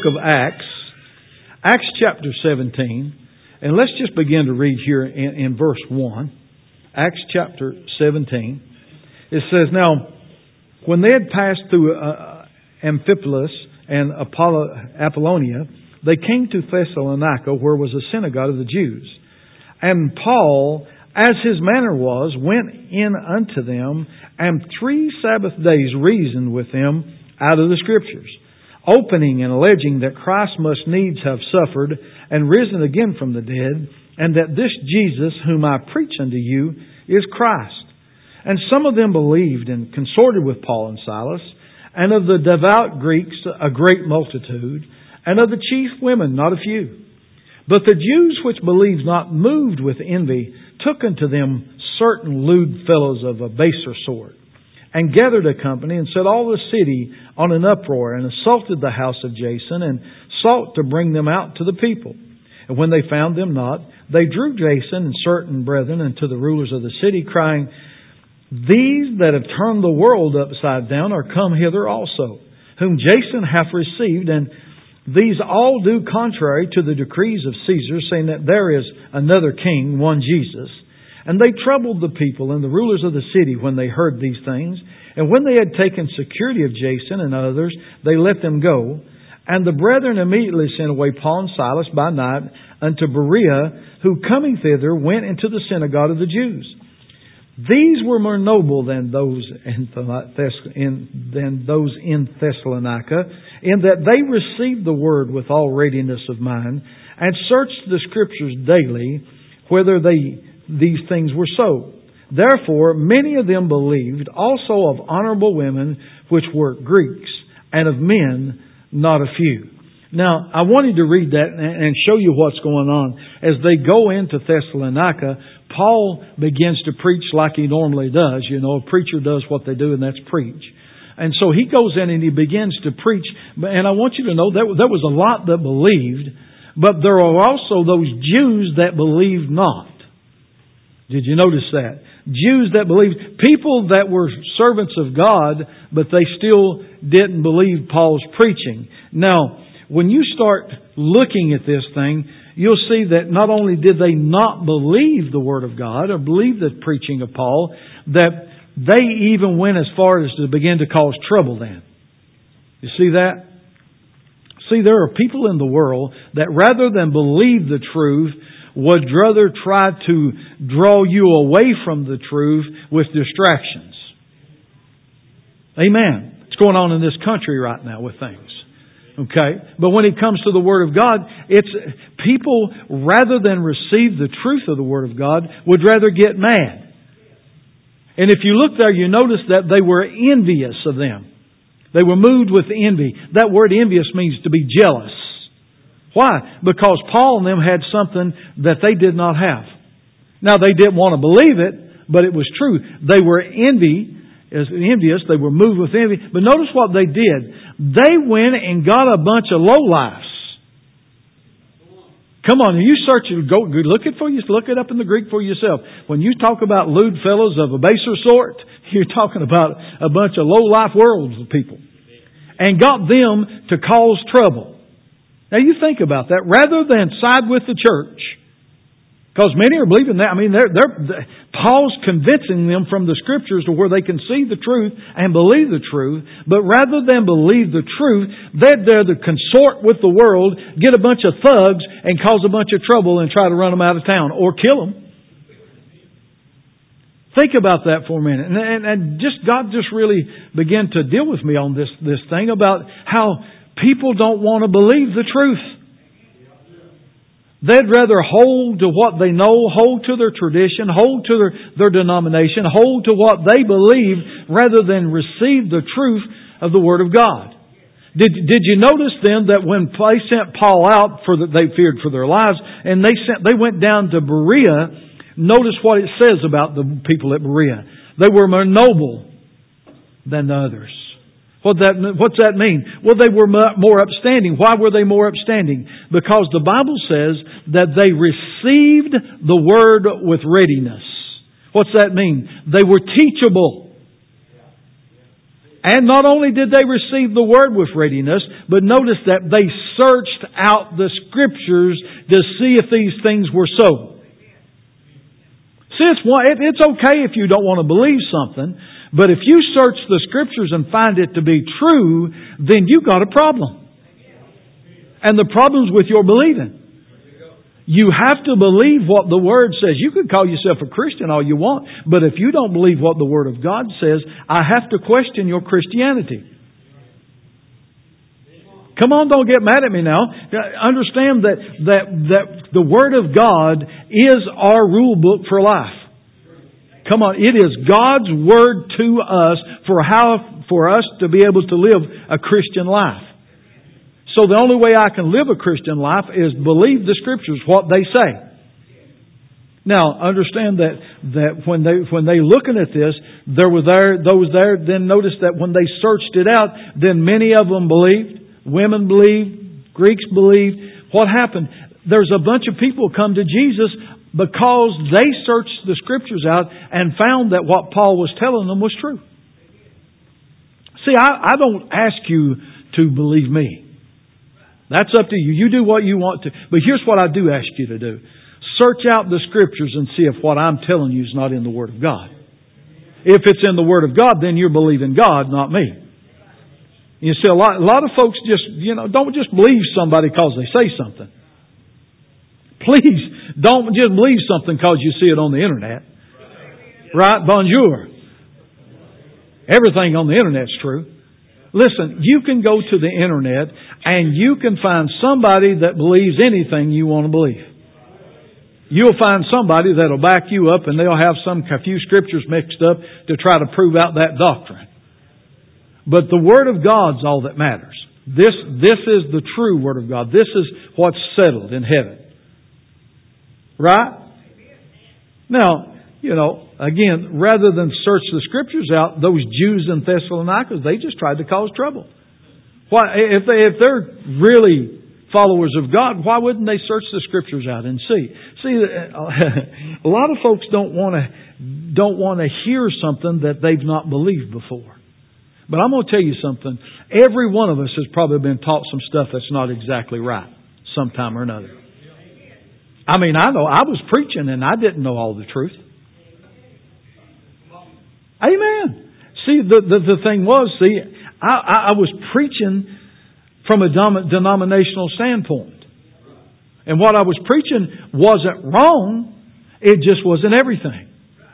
of Acts, Acts chapter 17, and let's just begin to read here in verse 1. Acts chapter 17. It says, "Now, when they had passed through Amphipolis and Apollonia, they came to Thessalonica, where was a synagogue of the Jews. And Paul, as his manner was, went in unto them, and 3 Sabbath days reasoned with them out of the Scriptures, opening and alleging that Christ must needs have suffered and risen again from the dead, and that this Jesus, whom I preach unto you, is Christ. And some of them believed and consorted with Paul and Silas, and of the devout Greeks a great multitude, and of the chief women not a few. But the Jews which believed not, moved with envy, took unto them certain lewd fellows of a baser sort, and gathered a company, and set all the city on an uproar, and assaulted the house of Jason, and sought to bring them out to the people. And when they found them not, they drew Jason and certain brethren unto the rulers of the city, crying, These that have turned the world upside down are come hither also, whom Jason hath received, and these all do contrary to the decrees of Caesar, saying that there is another king, one Jesus. And they troubled the people and the rulers of the city when they heard these things. And when they had taken security of Jason and others, they let them go. And the brethren immediately sent away Paul and Silas by night unto Berea, who coming thither went into the synagogue of the Jews. These were more noble than those in Thessalonica, in that they received the word with all readiness of mind, and searched the Scriptures daily, whether these things were so. Therefore many of them believed, also of honorable women, which were Greeks, and of men not a few." Now, I wanted to read that and show you what's going on. As they go into Thessalonica, Paul begins to preach like he normally does. You know, a preacher does what they do, and that's preach. And so he goes in and he begins to preach. And I want you to know that there was a lot that believed, but there are also those Jews that believed not. Did you notice that? Jews that believed, people that were servants of God, but they still didn't believe Paul's preaching. Now, when you start looking at this thing, you'll see that not only did they not believe the Word of God or believe the preaching of Paul, that they even went as far as to begin to cause trouble then. You see that? See, there are people in the world that rather than believe the truth, would rather try to draw you away from the truth with distractions. Amen. It's going on in this country right now with things. Okay? But when it comes to the Word of God, it's people, rather than receive the truth of the Word of God, would rather get mad. And if you look there, you notice that they were envious of them. They were moved with envy. That word envious means to be jealous. Why? Because Paul and them had something that they did not have. Now, they didn't want to believe it, but it was true. They were envious. They were moved with envy. But notice what they did. They went and got a bunch of lowlifes. Come on, you search it. Go look it for you. Look it up in the Greek for yourself. When you talk about lewd fellows of a baser sort, you're talking about a bunch of lowlife worlds of people, and got them to cause trouble. Now you think about that. Rather than side with the church, because many are believing that. I mean, Paul's convincing them from the Scriptures to where they can see the truth and believe the truth. But rather than believe the truth, they'd rather consort with the world, get a bunch of thugs, and cause a bunch of trouble and try to run them out of town or kill them. Think about that for a minute. And God just really began to deal with me on this thing about how people don't want to believe the truth. They'd rather hold to what they know, hold to their tradition, hold to their denomination, hold to what they believe, rather than receive the truth of the Word of God. Did you notice then that when they sent Paul out, they feared for their lives, and they went down to Berea? Notice what it says about the people at Berea. They were more noble than the others. What's that mean? Well, they were more upstanding. Why were they more upstanding? Because the Bible says that they received the Word with readiness. What's that mean? They were teachable. And not only did they receive the Word with readiness, but notice that they searched out the Scriptures to see if these things were so. See, it's okay if you don't want to believe something, but if you search the Scriptures and find it to be true, then you've got a problem. And the problem's with your believing. You have to believe what the Word says. You can call yourself a Christian all you want, but if you don't believe what the Word of God says, I have to question your Christianity. Come on, don't get mad at me now. Understand that the Word of God is our rule book for life. Come on, it is God's Word to us for us to be able to live a Christian life. So the only way I can live a Christian life is believe the Scriptures, what they say. Now, understand that when they looking at this, those there, then notice that when they searched it out, then many of them believed. Women believed. Greeks believed. What happened? There's a bunch of people come to Jesus because they searched the Scriptures out and found that what Paul was telling them was true. See, I don't ask you to believe me. That's up to you. You do what you want to. But here's what I do ask you to do. Search out the Scriptures and see if what I'm telling you is not in the Word of God. If it's in the Word of God, then you're believing God, not me. You see, a lot of folks just, don't just believe somebody because they say something. Please, don't just believe something because you see it on the internet. Right? Bonjour. Everything on the internet's true. Listen, you can go to the internet and you can find somebody that believes anything you want to believe. You'll find somebody that'll back you up and they'll have a few scriptures mixed up to try to prove out that doctrine. But the Word of God's all that matters. This is the true Word of God. This is what's settled in heaven. Right? Now, again, rather than search the Scriptures out, those Jews in Thessalonica, they just tried to cause trouble. Why, if they're really followers of God, why wouldn't they search the Scriptures out and see? See, a lot of folks don't want to hear something that they've not believed before. But I'm going to tell you something. Every one of us has probably been taught some stuff that's not exactly right, sometime or another. I mean, I know I was preaching and I didn't know all the truth. Amen. See, the thing was, I was preaching from a denominational standpoint. And what I was preaching wasn't wrong. It just wasn't everything.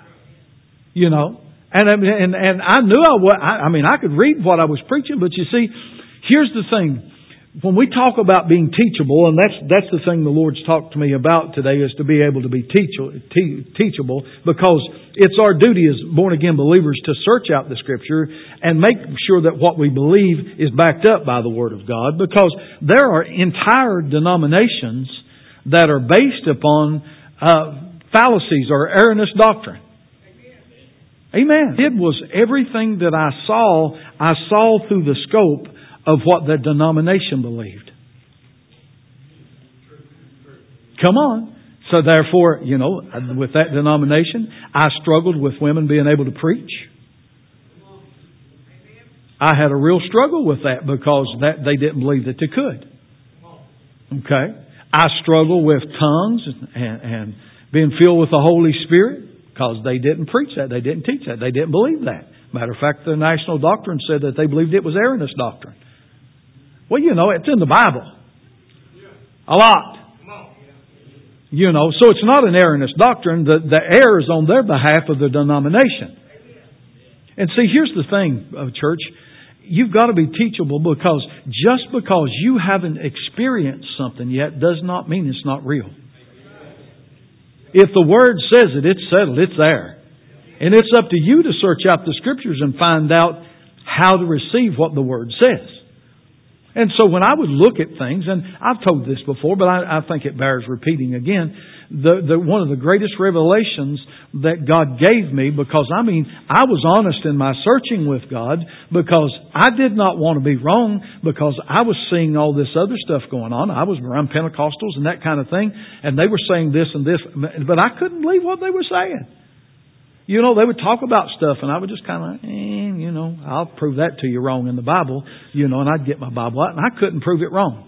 And I knew I could read what I was preaching, but you see, here's the thing. When we talk about being teachable, and that's the thing the Lord's talked to me about today, is to be able to be teachable, because it's our duty as born-again believers to search out the Scripture and make sure that what we believe is backed up by the Word of God, because there are entire denominations that are based upon fallacies or erroneous doctrine. Amen. It was everything that I saw through the scope of what the denomination believed. Come on. So therefore, with that denomination, I struggled with women being able to preach. I had a real struggle with that because they didn't believe that they could. Okay. I struggled with tongues and being filled with the Holy Spirit because they didn't preach that. They didn't teach that. They didn't believe that. Matter of fact, the National Doctrine said that they believed it was erroneous doctrine. Well, it's in the Bible. A lot. So it's not an erroneous doctrine. The error is on their behalf of the denomination. And see, here's the thing, church. You've got to be teachable, because just because you haven't experienced something yet does not mean it's not real. If the Word says it, it's settled. It's there. And it's up to you to search out the Scriptures and find out how to receive what the Word says. And so when I would look at things, and I've told this before, but I think it bears repeating again, one of the greatest revelations that God gave me, because I was honest in my searching with God, because I did not want to be wrong, because I was seeing all this other stuff going on. I was around Pentecostals and that kind of thing, and they were saying this and this, but I couldn't believe what they were saying. You know, they would talk about stuff and I would just kind of, you know, I'll prove that to you wrong in the Bible, you know, and I'd get my Bible out and I couldn't prove it wrong.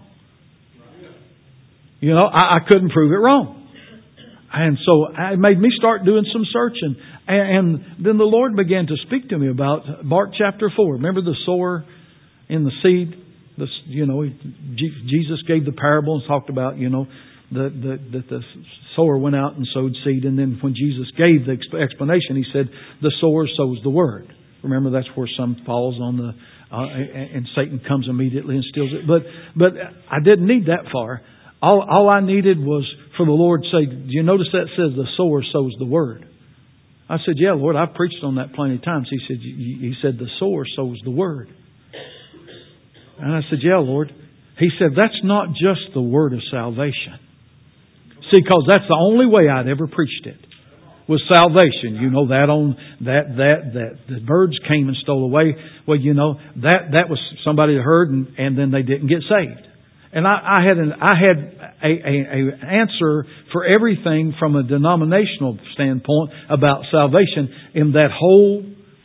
You know, I couldn't prove it wrong. And so it made me start doing some searching. And then the Lord began to speak to me about Mark chapter 4. Remember the sower in the seed? You know, Jesus gave the parable and talked about, you know, that the sower went out and sowed seed. And then when Jesus gave the explanation, He said, the sower sows the word. Remember, that's where some falls on the, and Satan comes immediately and steals it. But I didn't need that far. All I needed was for the Lord to say, do you notice that says the sower sows the word? I said, yeah, Lord, I've preached on that plenty of times. He said the sower sows the word. And I said, yeah, Lord. He said, that's not just the word of salvation. See, because that's the only way I'd ever preached it, was salvation. You know, that the birds came and stole away. Well, you know, that was somebody that heard and then they didn't get saved. And I had an answer for everything from a denominational standpoint about salvation in that whole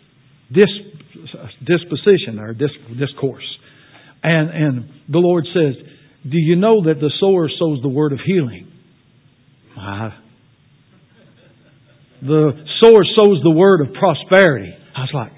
disposition or discourse. And the Lord says, do you know that the sower sows the word of healing? The sower sows the word of prosperity. I was like,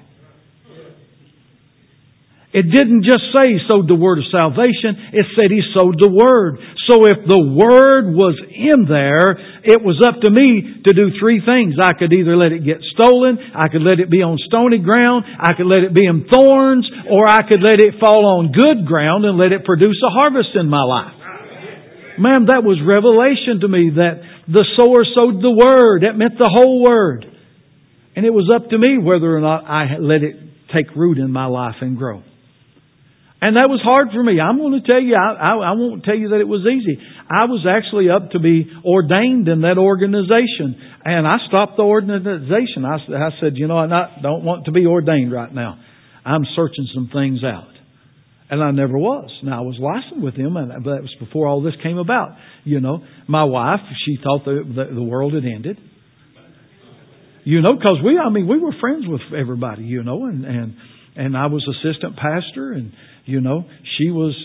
it didn't just say He sowed the word of salvation. It said He sowed the word. So if the word was in there, it was up to me to do three things. I could either let it get stolen, I could let it be on stony ground, I could let it be in thorns, or I could let it fall on good ground and let it produce a harvest in my life. Man, that was revelation to me that the sower sowed the word. That meant the whole word. And it was up to me whether or not I let it take root in my life and grow. And that was hard for me. I'm going to tell you, I won't tell you that it was easy. I was actually up to be ordained in that organization. And I stopped the organization. I said, you know, I don't want to be ordained right now. I'm searching some things out. And I never was. Now, I was licensed with Him, but that was before all this came about. You know, my wife, she thought the world had ended. You know, because we were friends with everybody, you know, and I was assistant pastor and, you know, she was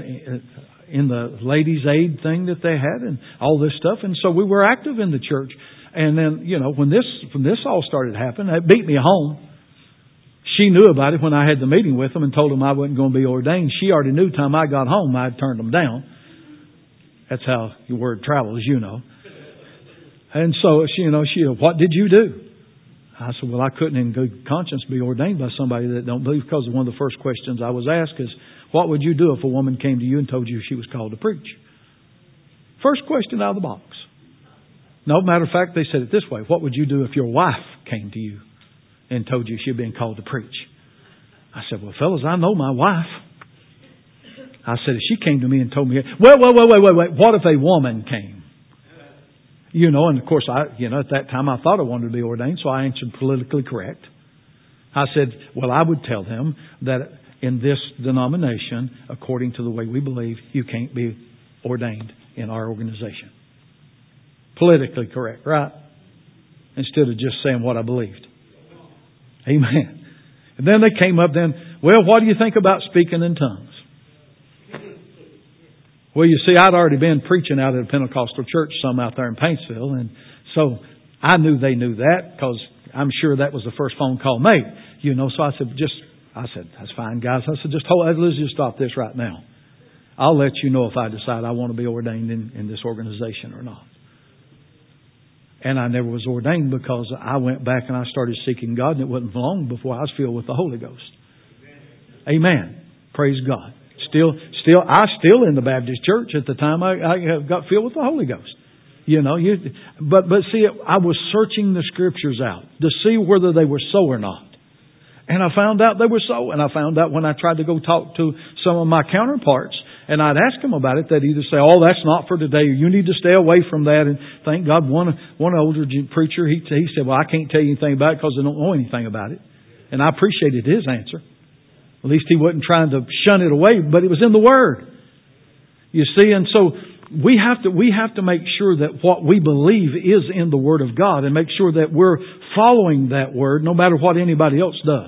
in the ladies' aid thing that they had and all this stuff. And so we were active in the church. And then, you know, when this all started happening, it beat me home. She knew about it when I had the meeting with them and told them I wasn't going to be ordained. She already knew time I got home, I'd turned them down. That's how your word travels, you know. And so, she, what did you do? I said, well, I couldn't in good conscience be ordained by somebody that don't believe, because one of the first questions I was asked is, what would you do if a woman came to you and told you she was called to preach? First question out of the box. No, matter of fact, they said it this way. What would you do if your wife came to you and told you she'd been called to preach? I said, well, fellas, I know my wife. I said, if she came to me and told me, wait, what if a woman came? You know, and of course, at that time I thought I wanted to be ordained, so I answered politically correct. I said, well, I would tell them that in this denomination, according to the way we believe, you can't be ordained in our organization. Politically correct, right? Instead of just saying what I believed. Amen. And then they came up well, what do you think about speaking in tongues? Well, you see, I'd already been preaching out at a Pentecostal church, some out there in Paintsville. And so I knew they knew that, because I'm sure that was the first phone call made. You know, so I said, that's fine, guys. I said, let's just stop this right now. I'll let you know if I decide I want to be ordained in this organization or not. And I never was ordained because I went back and I started seeking God, and it wasn't long before I was filled with the Holy Ghost. Amen. Praise God. I still in the Baptist church at the time I got filled with the Holy Ghost. You know, but see, I was searching the Scriptures out to see whether they were so or not. And I found out they were so. And I found out when I tried to go talk to some of my counterparts, and I'd ask them about it, they'd either say, oh, that's not for today, or you need to stay away from that. And thank God, one older preacher, he said, well, I can't tell you anything about it because I don't know anything about it. And I appreciated his answer. At least he wasn't trying to shun it away, but it was in the Word. You see, and so we have to make sure that what we believe is in the Word of God and make sure that we're following that Word no matter what anybody else does.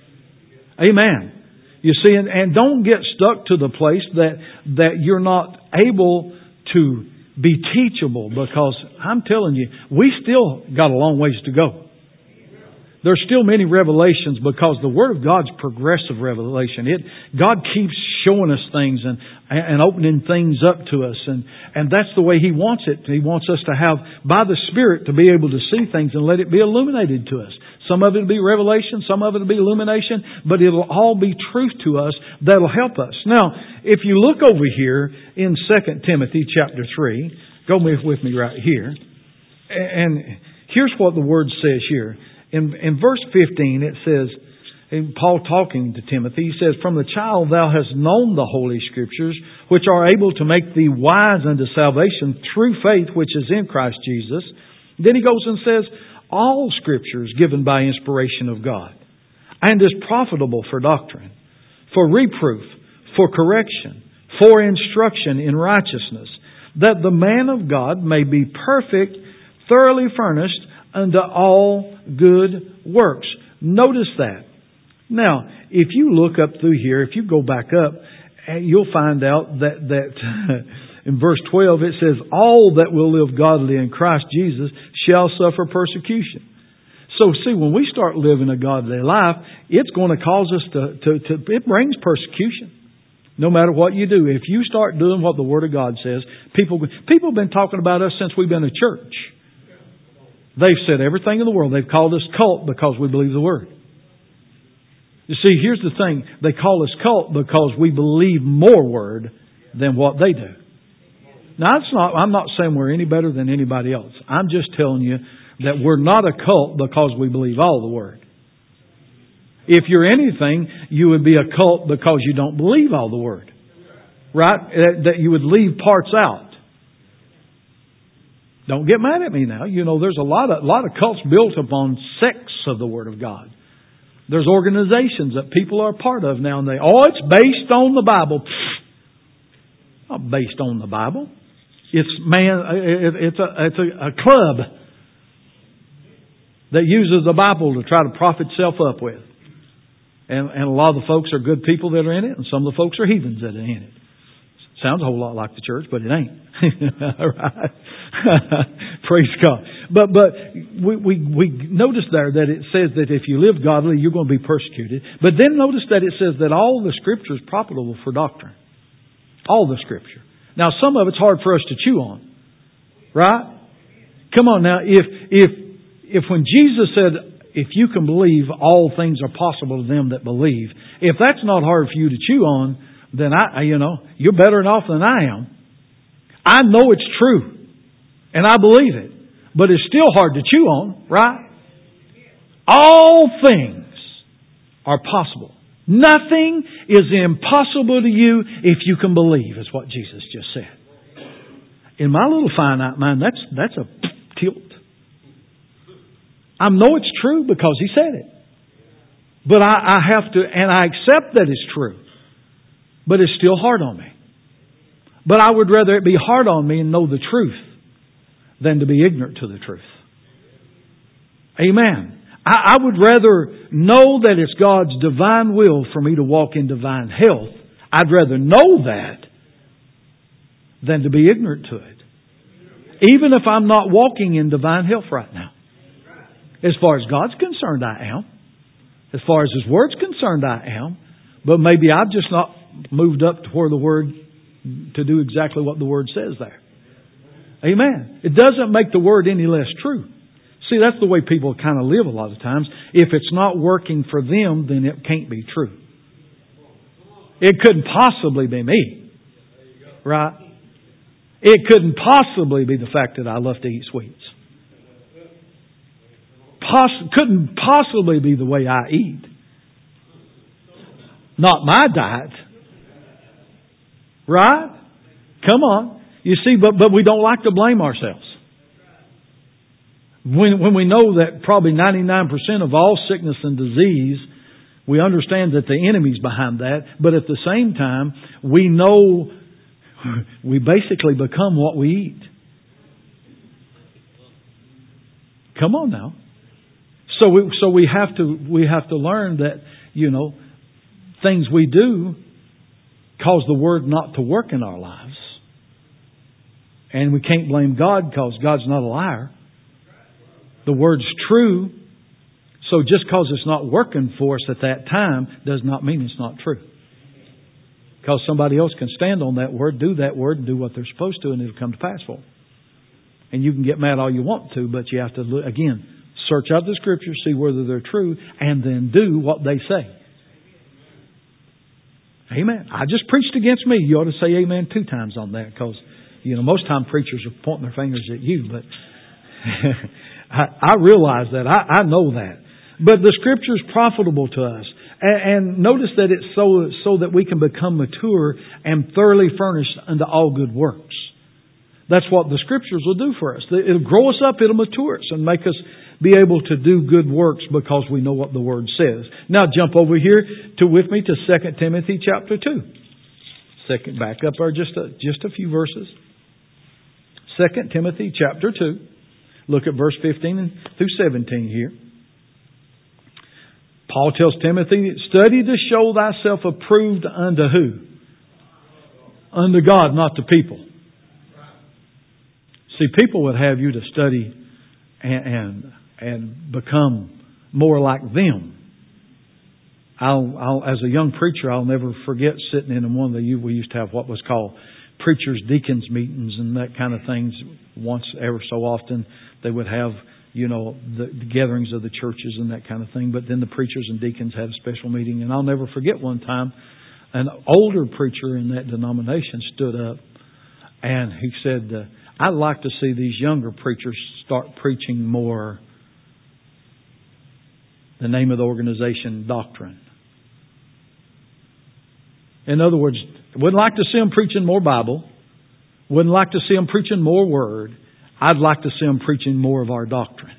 Amen. You see, and don't get stuck to the place that you're not able to be teachable, because I'm telling you, we still got a long ways to go. There's still many revelations, because the Word of God's progressive revelation. God keeps showing us things and opening things up to us. And that's the way He wants it. He wants us to have, by the Spirit, to be able to see things and let it be illuminated to us. Some of it will be revelation, some of it will be illumination, but it'll all be truth to us that'll help us. Now, if you look over here in 2 Timothy chapter 3, go with me right here. And here's what the Word says here. In verse 15 it says, and Paul talking to Timothy, he says, "From the child thou hast known the Holy Scriptures, which are able to make thee wise unto salvation through faith which is in Christ Jesus." Then he goes and says, "All Scripture is given by inspiration of God, and is profitable for doctrine, for reproof, for correction, for instruction in righteousness, that the man of God may be perfect, thoroughly furnished unto all good works." Notice that. Now, if you look up through here, if you go back up, you'll find out that in verse 12 it says, "All that will live godly in Christ Jesus shall suffer persecution." So see, when we start living a godly life, it's going to cause us to it brings persecution. No matter what you do. If you start doing what the Word of God says, people have been talking about us since we've been a church. They've said everything in the world. They've called us cult because we believe the Word. You see, here's the thing. They call us cult because we believe more Word than what they do. Now, I'm not saying we're any better than anybody else. I'm just telling you that we're not a cult because we believe all the Word. If you're anything, you would be a cult because you don't believe all the Word. Right? That you would leave parts out. Don't get mad at me now. You know, there's a lot of cults built upon sects of the Word of God. There's organizations that people are part of now, and it's based on the Bible. Not based on the Bible. It's a club that uses the Bible to try to prop itself up with. And a lot of the folks are good people that are in it, and some of the folks are heathens that are in it. Sounds a whole lot like the church, but it ain't. Right? Praise God. But we notice there that it says that if you live godly, you're going to be persecuted. But then notice that it says that all the Scripture is profitable for doctrine. All the Scripture. Now, some of it's hard for us to chew on. Right? Come on now. If when Jesus said, "If you can believe, all things are possible to them that believe," if that's not hard for you to chew on, then you're better off than I am. I know it's true. And I believe it. But it's still hard to chew on, right? All things are possible. Nothing is impossible to you if you can believe, is what Jesus just said. In my little finite mind, that's a tilt. I know it's true because He said it. But I have to, and I accept that it's true. But it's still hard on me. But I would rather it be hard on me and know the truth than to be ignorant to the truth. Amen. I would rather know that it's God's divine will for me to walk in divine health. I'd rather know that than to be ignorant to it. Even if I'm not walking in divine health right now. As far as God's concerned, I am. As far as His Word's concerned, I am. But maybe I've just not moved up to where the Word, to do exactly what the Word says there. Amen. It doesn't make the Word any less true. See, that's the way people kind of live a lot of times. If it's not working for them, then it can't be true. It couldn't possibly be me. Right? It couldn't possibly be the fact that I love to eat sweets. Couldn't possibly be the way I eat. Not my diet. Right? Come on. You see, but we don't like to blame ourselves. When we know that probably 99% of all sickness and disease, we understand that the enemy's behind that. But at the same time, we know We basically become what we eat. Come on now. So we have to learn that, things we do cause the Word not to work in our lives. And we can't blame God because God's not a liar. The Word's true. So just because it's not working for us at that time does not mean it's not true. Because somebody else can stand on that Word, do that Word, and do what they're supposed to, and it'll come to pass for them. And you can get mad all you want to, but you have to, again, search out the Scriptures, see whether they're true, and then do what they say. Amen. I just preached against me. You ought to say amen 2 times on that, because, most time preachers are pointing their fingers at you, but I realize that. I know that. But the Scripture is profitable to us. And notice that it's so that we can become mature and thoroughly furnished unto all good works. That's what the Scriptures will do for us. It'll grow us up, it'll mature us, and make us be able to do good works because we know what the Word says. Now jump over here with me to 2 Timothy chapter 2. Back up there just a few verses. 2 Timothy chapter 2. Look at verse 15 through 17 here. Paul tells Timothy, study to show thyself approved unto who? Unto God, not to people. See, people would have you to study and become more like them. As a young preacher, I'll never forget sitting in one of we used to have what was called preachers' deacons meetings and that kind of things. Once ever so often, they would have the gatherings of the churches and that kind of thing. But then the preachers and deacons had a special meeting. And I'll never forget one time, an older preacher in that denomination stood up and he said, I'd like to see these younger preachers start preaching more the name of the organization doctrine. In other words, wouldn't like to see them preaching more Bible. Wouldn't like to see them preaching more Word. I'd like to see them preaching more of our doctrine.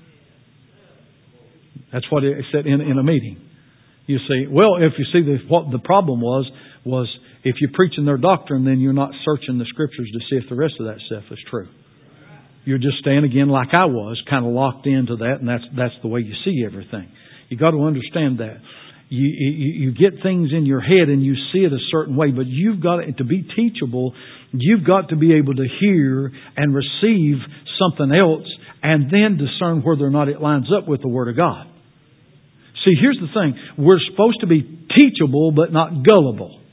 That's what it said in a meeting. You see, well, if you see what the problem was if you're preaching their doctrine, then you're not searching the Scriptures to see if the rest of that stuff is true. You're just staying again like I was, kind of locked into that, and that's the way you see everything. You got to understand that. You get things in your head and you see it a certain way, but you've got to be teachable. You've got to be able to hear and receive something else and then discern whether or not it lines up with the Word of God. See, here's the thing. We're supposed to be teachable but not gullible.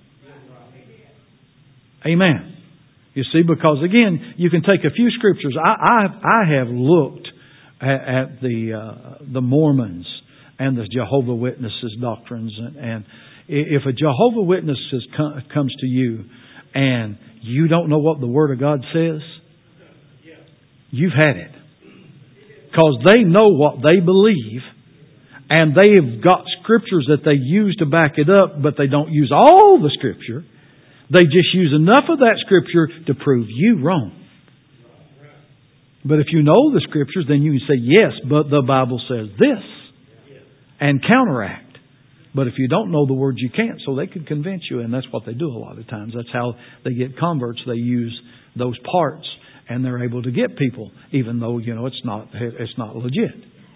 Amen. You see, because again, you can take a few scriptures. I have looked at the Mormons and the Jehovah Witnesses doctrines, and if a Jehovah Witness comes to you and you don't know what the Word of God says, you've had it. Because they know what they believe, and they've got scriptures that they use to back it up, but they don't use all the Scripture. They just use enough of that Scripture to prove you wrong. But if you know the Scriptures, then you can say, yes, but the Bible says this, and counteract. But if you don't know the Word, you can't. So they could convince you, and that's what they do a lot of times. That's how they get converts. They use those parts, and they're able to get people, even though it's not legit.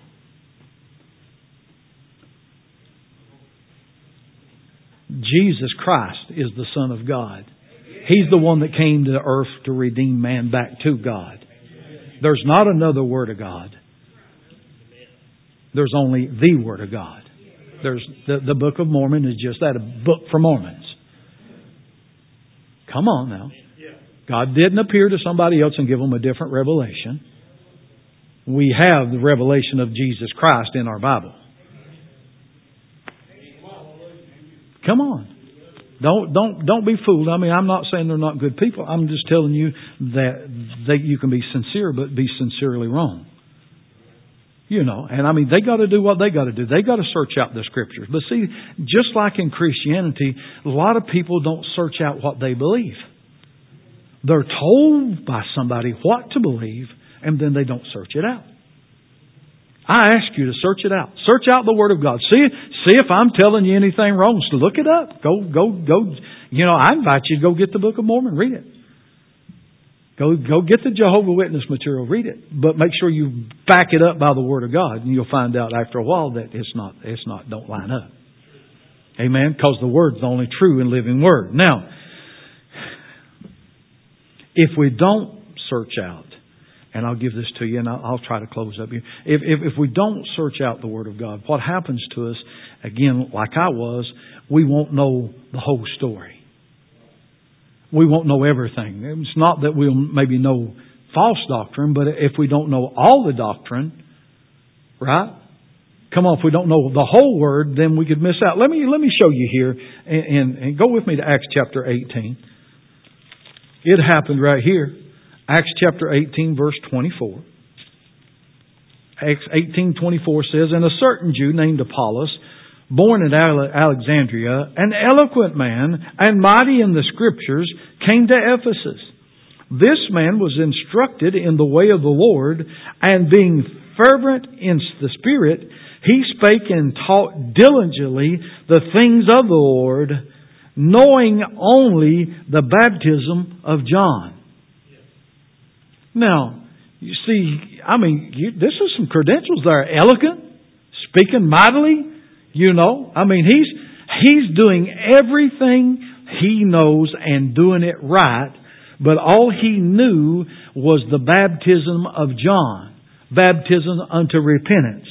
Jesus Christ is the Son of God. He's the one that came to earth to redeem man back to God. There's not another Word of God. There's only the Word of God. There's the Book of Mormon is just that, a book for Mormons. Come on now. God didn't appear to somebody else and give them a different revelation. We have the revelation of Jesus Christ in our Bible. Come on. Don't be fooled. I mean, I'm not saying they're not good people. I'm just telling you that you can be sincere, but be sincerely wrong. And I mean, they got to do what they got to do. They got to search out the Scriptures. But see, just like in Christianity, a lot of people don't search out what they believe. They're told by somebody what to believe, and then they don't search it out. I ask you to search it out. Search out the Word of God. See if I'm telling you anything wrong. So look it up. Go. I invite you to go get the Book of Mormon. Read it. Go get the Jehovah's Witness material. Read it. But make sure you back it up by the Word of God. And you'll find out after a while that don't line up. Amen? Because the Word's the only true and living Word. Now, if we don't search out, and I'll give this to you, and I'll try to close up here. If we don't search out the Word of God, what happens to us, again, like I was, we won't know the whole story. We won't know everything. It's not that we'll maybe know false doctrine, but if we don't know all the doctrine, right? Come on, if we don't know the whole Word, then we could miss out. Let me show you here, and go with me to Acts chapter 18. It happened right here. Acts chapter 18, verse 24. Acts 18:24 says, "And a certain Jew named Apollos, born at Alexandria, an eloquent man and mighty in the Scriptures, came to Ephesus. This man was instructed in the way of the Lord, and being fervent in the Spirit, he spake and taught diligently the things of the Lord, knowing only the baptism of John." Now, you see, this is some credentials there. Eloquent, speaking mightily, he's doing everything he knows and doing it right, but all he knew was the baptism of John, baptism unto repentance.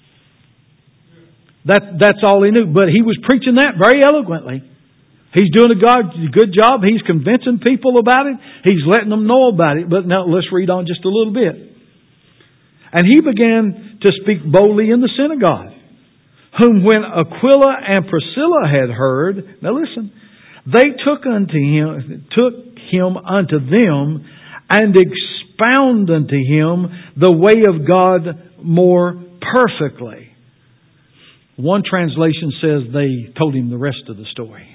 That's all he knew, but he was preaching that very eloquently. He's doing a good job. He's convincing people about it. He's letting them know about it. But now let's read on just a little bit. "And he began to speak boldly in the synagogue, whom when Aquila and Priscilla had heard," now listen, "they took him unto them, and expound unto him the way of God more perfectly." One translation says they told him the rest of the story.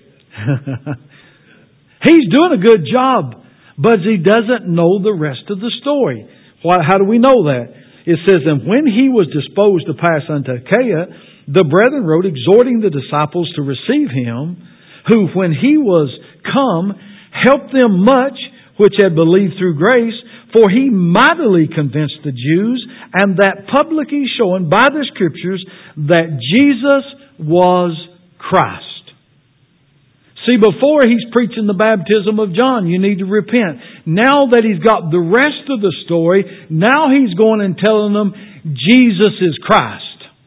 He's doing a good job, but he doesn't know the rest of the story. How do we know that? It says, "And when he was disposed to pass unto Achaia, the brethren wrote, exhorting the disciples to receive him, who, when he was come, helped them much which had believed through grace, for he mightily convinced the Jews, and that publicly showing by the Scriptures that Jesus was Christ." See, before he's preaching the baptism of John, you need to repent. Now that he's got the rest of the story, now he's going and telling them Jesus is Christ.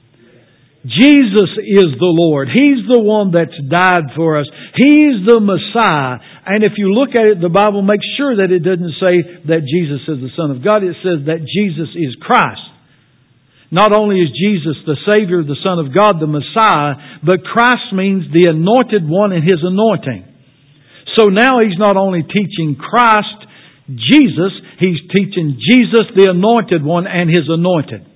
Jesus is the Lord. He's the one that's died for us. He's the Messiah. And if you look at it, the Bible makes sure that it doesn't say that Jesus is the Son of God. It says that Jesus is Christ. Not only is Jesus the Savior, the Son of God, the Messiah, but Christ means the anointed one and His anointing. So now He's not only teaching Christ, Jesus, He's teaching Jesus, the anointed one, and His anointed.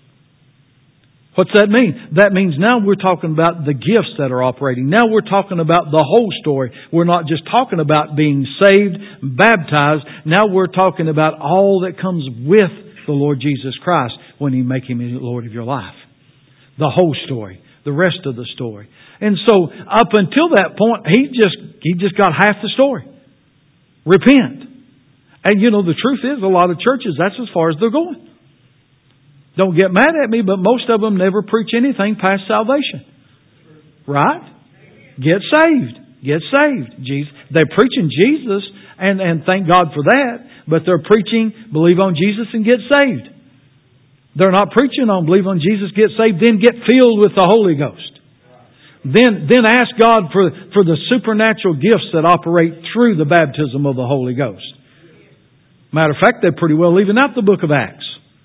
What's that mean? That means now we're talking about the gifts that are operating. Now we're talking about the whole story. We're not just talking about being saved, baptized. Now we're talking about all that comes with the Lord Jesus Christ when you make Him the Lord of your life. The whole story. The rest of the story. And so up until that point, he just got half the story. Repent. And the truth is, a lot of churches, that's as far as they're going. Don't get mad at me, but most of them never preach anything past salvation. Right? Get saved. Get saved. They're preaching Jesus, and thank God for that, but they're preaching, believe on Jesus and get saved. They're not preaching on believe on Jesus, get saved, then get filled with the Holy Ghost. Then ask God for the supernatural gifts that operate through the baptism of the Holy Ghost. Matter of fact, they're pretty well leaving out the book of Acts.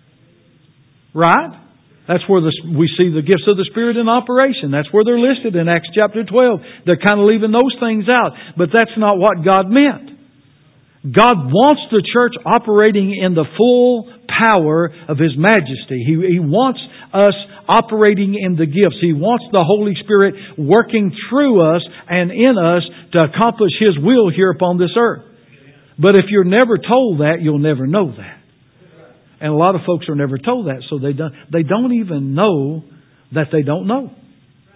Right? That's where we see the gifts of the Spirit in operation. That's where they're listed in Acts chapter 12. They're kind of leaving those things out. But that's not what God meant. God wants the church operating in the full power of His majesty. He wants us operating in the gifts. He wants the Holy Spirit working through us and in us to accomplish His will here upon this earth. But if you're never told that, you'll never know that. And a lot of folks are never told that, so they don't even know that they don't know.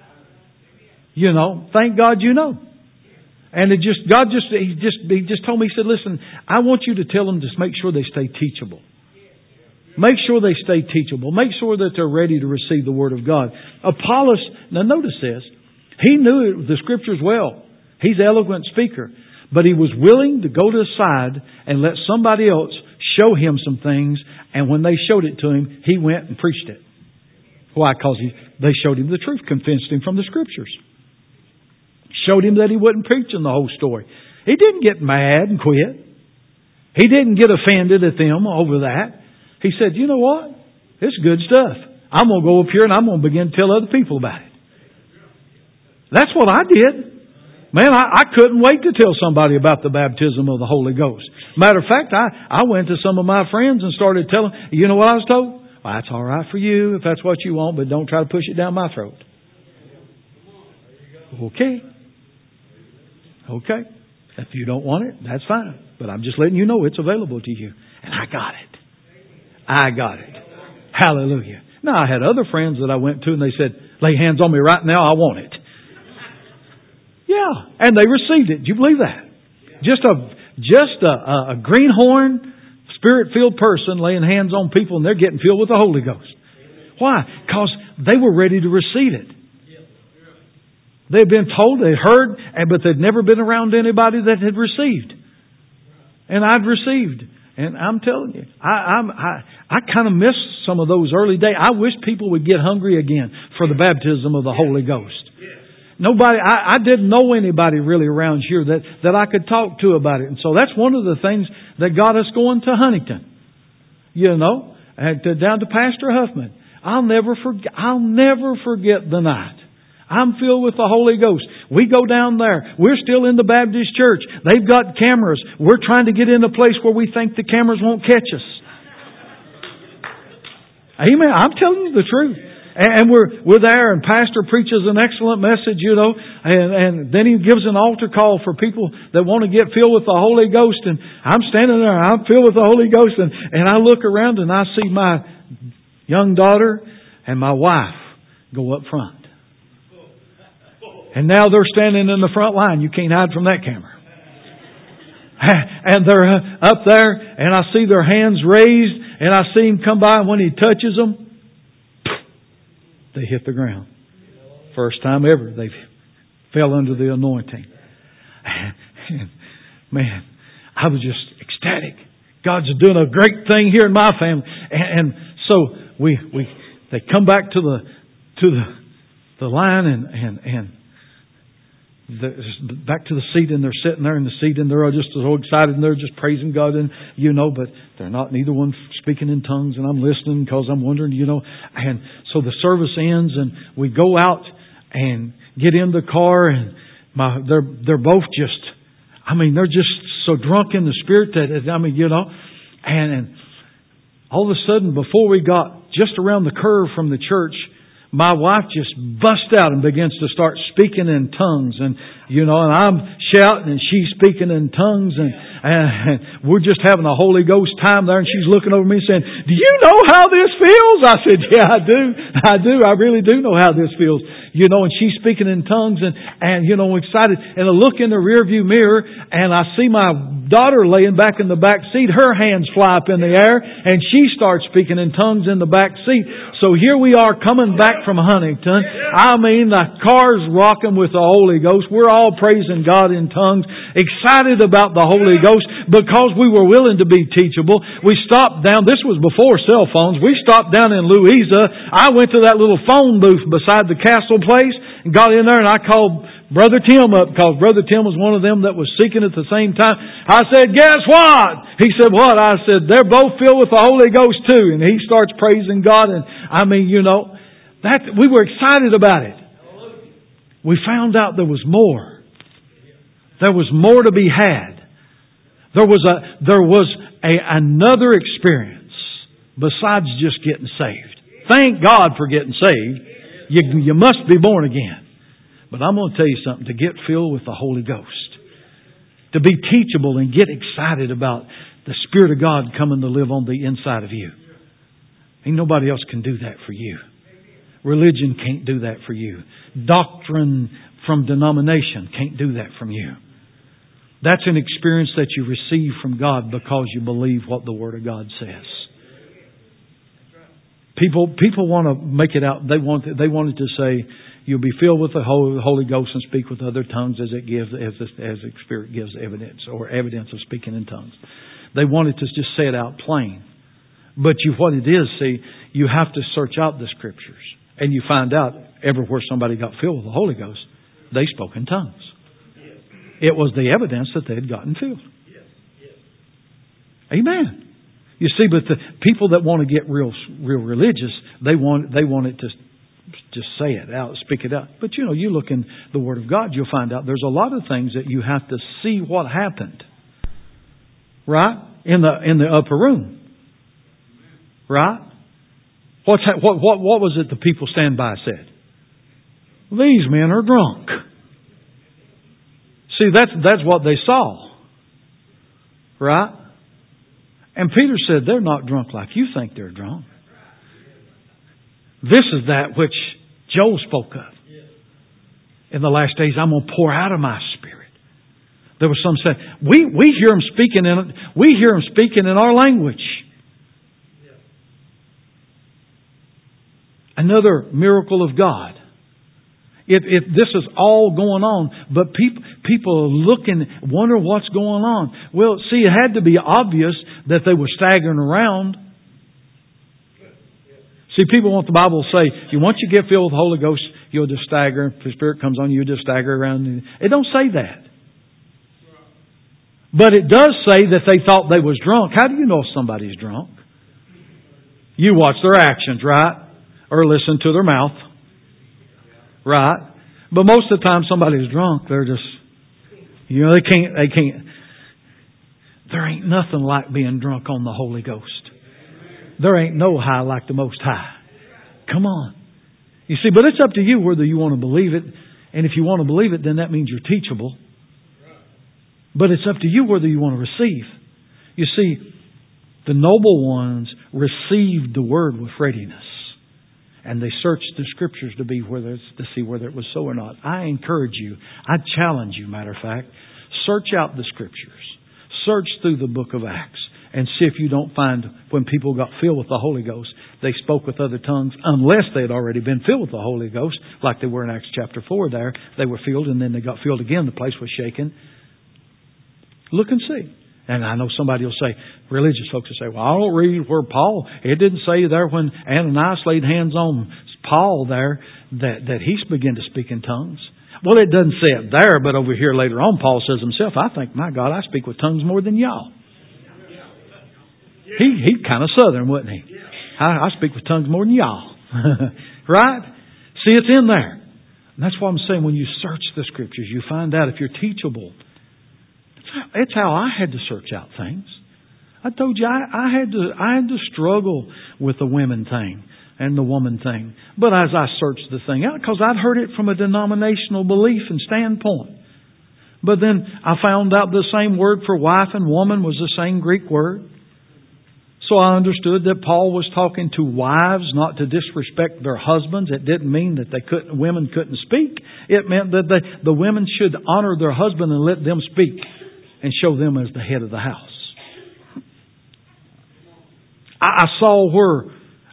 You know, thank God you know. And He just told me, He said, listen, I want you to tell them to make sure they stay teachable. Make sure they stay teachable. Make sure that they're ready to receive the Word of God. Apollos, now notice this, he knew the Scriptures well. He's an eloquent speaker. But he was willing to go to the side and let somebody else show him some things. And when they showed it to him, he went and preached it. Why? Because they showed him the truth, convinced him from the Scriptures. Showed him that he wasn't preaching the whole story. He didn't get mad and quit. He didn't get offended at them over that. He said, you know what? It's good stuff. I'm going to go up here and I'm going to begin to tell other people about it. That's what I did. Man, I couldn't wait to tell somebody about the baptism of the Holy Ghost. Matter of fact, I went to some of my friends and started telling, you know what I was told? Well, that's all right for you if that's what you want, but don't try to push it down my throat. Okay. If you don't want it, that's fine. But I'm just letting you know it's available to you. And I got it. Hallelujah. Now, I had other friends that I went to and they said, lay hands on me right now, I want it. Yeah, and they received it. Do you believe that? Just a greenhorn, Spirit-filled person laying hands on people and they're getting filled with the Holy Ghost. Why? Because they were ready to receive it. They'd been told, they'd heard, but they'd never been around anybody that had received. And I'd received. And I'm telling you, I kind of miss some of those early days. I wish people would get hungry again for the baptism of the Holy Ghost. Nobody, I didn't know anybody really around here that I could talk to about it. And so that's one of the things that got us going to Huntington. You know, and down to Pastor Huffman. I'll never forget the night. I'm filled with the Holy Ghost. We go down there. We're still in the Baptist church. They've got cameras. We're trying to get in a place where we think the cameras won't catch us. Amen. I'm telling you the truth. And we're there, and Pastor preaches an excellent message, you know, and then he gives an altar call for people that want to get filled with the Holy Ghost. And I'm standing there, I'm filled with the Holy Ghost, and I look around and I see my young daughter and my wife go up front. And now they're standing in the front line. You can't hide from that camera. And they're up there, and I see their hands raised, and I see him come by, and when he touches them, they hit the ground. First time ever they fell under the anointing. And man, I was just ecstatic. God's doing a great thing here in my family. And so they come back to the line and back to the seat, and they're sitting there in the seat, and they're just so excited, and they're just praising God, and you know, but they're not neither one speaking in tongues, and I'm listening because I'm wondering, you know. And so the service ends, and we go out and get in the car, and they're both just, they're just so drunk in the Spirit that, you know, and all of a sudden, before we got just around the curve from the church, my wife just busts out and begins to start speaking in tongues. And, you know, and I'm shouting and she's speaking in tongues. And we're just having a Holy Ghost time there. And she's looking over me saying, do you know how this feels? I said, yeah, I do. I really do know how this feels. You know, and she's speaking in tongues and you know, excited. And I look in the rearview mirror and I see my daughter laying back in the back seat. Her hands fly up in the air and she starts speaking in tongues in the back seat. So here we are coming back from Huntington. The car's rocking with the Holy Ghost. We're all praising God in tongues, excited about the Holy Ghost because we were willing to be teachable. We stopped down. This was before cell phones. We stopped down in Louisa. I went to that little phone booth beside the Castle place and got in there, and I called Brother Tim up because Brother Tim was one of them that was seeking at the same time. I said, guess what? He said, what? I said, they're both filled with the Holy Ghost too. And he starts praising God. And you know, we were excited about it. We found out there was more. There was more to be had. There was another experience besides just getting saved. Thank God for getting saved. You must be born again. But I'm going to tell you something. To get filled with the Holy Ghost. To be teachable and get excited about the Spirit of God coming to live on the inside of you. Ain't nobody else can do that for you. Religion can't do that for you. Doctrine from denomination can't do that from you. That's an experience that you receive from God because you believe what the Word of God says. People want to make it out. They want it to say, you'll be filled with the Holy Ghost and speak with other tongues as the Spirit gives evidence, or evidence of speaking in tongues. They want it to just say it out plain. But what it is, see, you have to search out the Scriptures. And you find out everywhere somebody got filled with the Holy Ghost, they spoke in tongues. It was the evidence that they had gotten filled. Amen. You see, but the people that want to get real religious, they want it to just say it out, speak it out. But you look in the Word of God, you'll find out there's a lot of things that you have to see what happened. Right? In the upper room. Right? What was it the people stand by said? These men are drunk. See, that's what they saw. Right? And Peter said, they're not drunk like you think they're drunk. This is that which Joel spoke of. In the last days, I'm going to pour out of my Spirit. There was some saying, we hear them speaking in our language. Another miracle of God. If this is all going on, but people are looking, wonder what's going on. Well, see, it had to be obvious that they were staggering around. See, people want the Bible to say, once you get filled with the Holy Ghost, you'll just stagger. If the Spirit comes on you, you'll just stagger around. It don't say that. But it does say that they thought they was drunk. How do you know if somebody's drunk? You watch their actions, right? Or listen to their mouth. Right? But most of the time somebody's drunk, they're just, they can't. There ain't nothing like being drunk on the Holy Ghost. There ain't no high like the Most High. Come on. You see, but it's up to you whether you want to believe it. And if you want to believe it, then that means you're teachable. But it's up to you whether you want to receive. You see, the noble ones received the Word with readiness. And they searched the Scriptures to see whether it was so or not. I encourage you, I challenge you, matter of fact, search out the Scriptures. Search through the book of Acts and see if you don't find when people got filled with the Holy Ghost, they spoke with other tongues, unless they had already been filled with the Holy Ghost, like they were in Acts chapter 4 there. They were filled and then they got filled again. The place was shaken. Look and see. And I know somebody will say, religious folks will say, well, I don't read where Paul, it didn't say there when Ananias laid hands on Paul there that he began to speak in tongues. Well, it doesn't say it there, but over here later on, Paul says himself, I think, my God, I speak with tongues more than y'all. He kind of southern, wasn't he? I speak with tongues more than y'all. Right? See, it's in there. And that's what I'm saying. When you search the Scriptures, you find out if you're teachable. It's how I had to search out things. I told you I had to struggle with the women thing and the woman thing. But as I searched the thing out, because I'd heard it from a denominational belief and standpoint. But then I found out the same word for wife and woman was the same Greek word. So I understood that Paul was talking to wives, not to disrespect their husbands. It didn't mean that women couldn't speak. It meant that the women should honor their husband and let them speak and show them as the head of the house. I saw where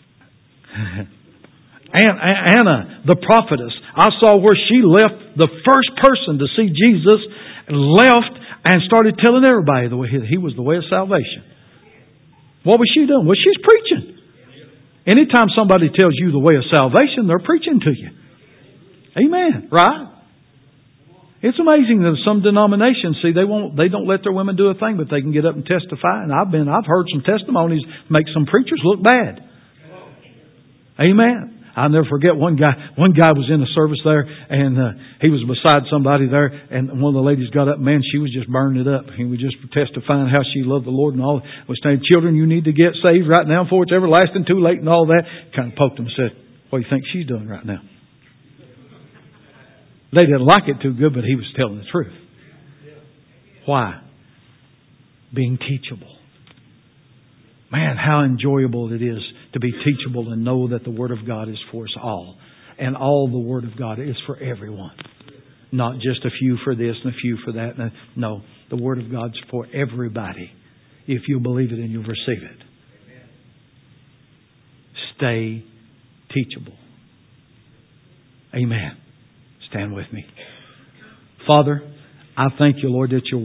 Anna, the prophetess, I saw where she left the first person to see Jesus, left and started telling everybody the way He was the way of salvation. What was she doing? Well, she's preaching. Anytime somebody tells you the way of salvation, they're preaching to you. Amen. Right? It's amazing that some denominations, they don't let their women do a thing, but they can get up and testify. And I've heard some testimonies make some preachers look bad. Amen. I'll never forget one guy was in a service there, and he was beside somebody there, and one of the ladies got up, man, she was just burning it up. He was just testifying how she loved the Lord and all. Was saying, children, you need to get saved right now before it's everlasting too late and all that. Kind of poked him and said, what do you think she's doing right now? They didn't like it too good, but he was telling the truth. Why? Being teachable. Man, how enjoyable it is to be teachable and know that the Word of God is for us all. And all the Word of God is for everyone. Not just a few for this and a few for that. No, the Word of God's for everybody. If you'll believe it and you'll receive it. Stay teachable. Amen. Stand with me. Father, I thank You, Lord, that Your